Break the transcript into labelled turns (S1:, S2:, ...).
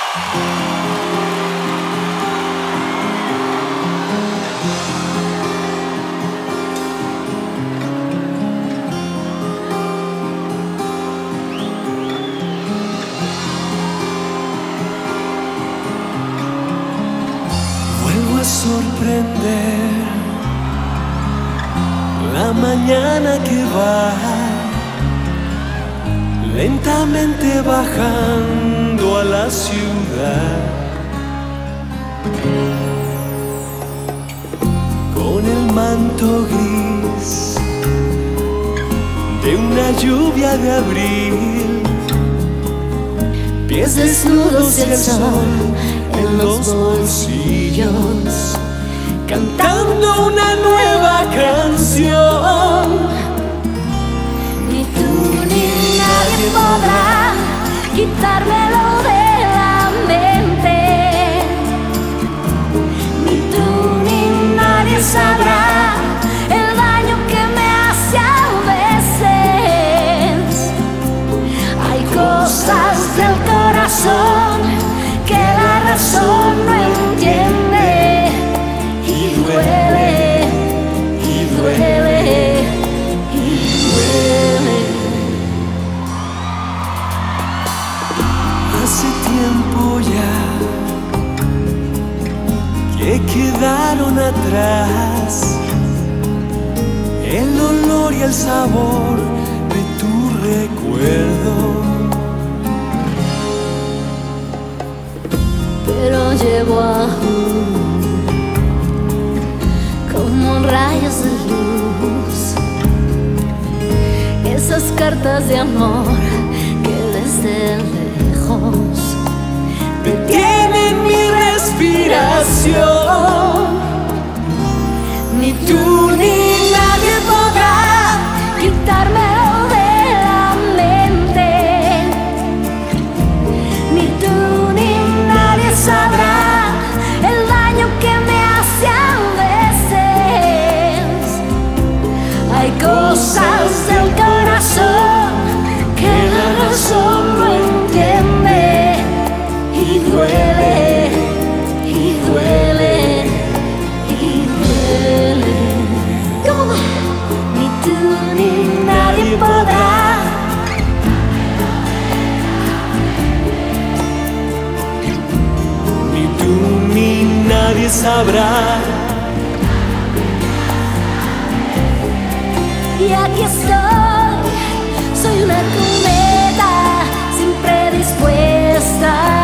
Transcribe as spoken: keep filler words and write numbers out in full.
S1: A sorprender la mañana que va lentamente bajando a la ciudad, con el manto gris de una lluvia de abril, pies desnudos y el sol en los bolsillos, cantando una nueva canción.
S2: Ni tú ni nadie podrá quitármelo de la mente. Ni tú ni nadie sabrá el daño que me hace a veces. Hay cosas del corazón que la razón no entiende, y duele, y duele, y duele.
S1: Hace tiempo ya que quedaron atrás el olor y el sabor de tu recuerdo,
S2: pero llevo aún como rayos de luz esas cartas de amor que desde lejos
S1: detienen mi respiración.
S2: Ni tú ni nadie podrá quitármelo de la mente. Ni tú ni nadie sabrá el daño que me hace a veces. Hay cosas del corazón que la razón no entiende, y duele, y duele, y duele. ¿Cómo? Ni tú ni nadie podrá
S1: Ni tú ni nadie sabrá.
S2: Y aquí estoy, soy una cometa siempre dispuesta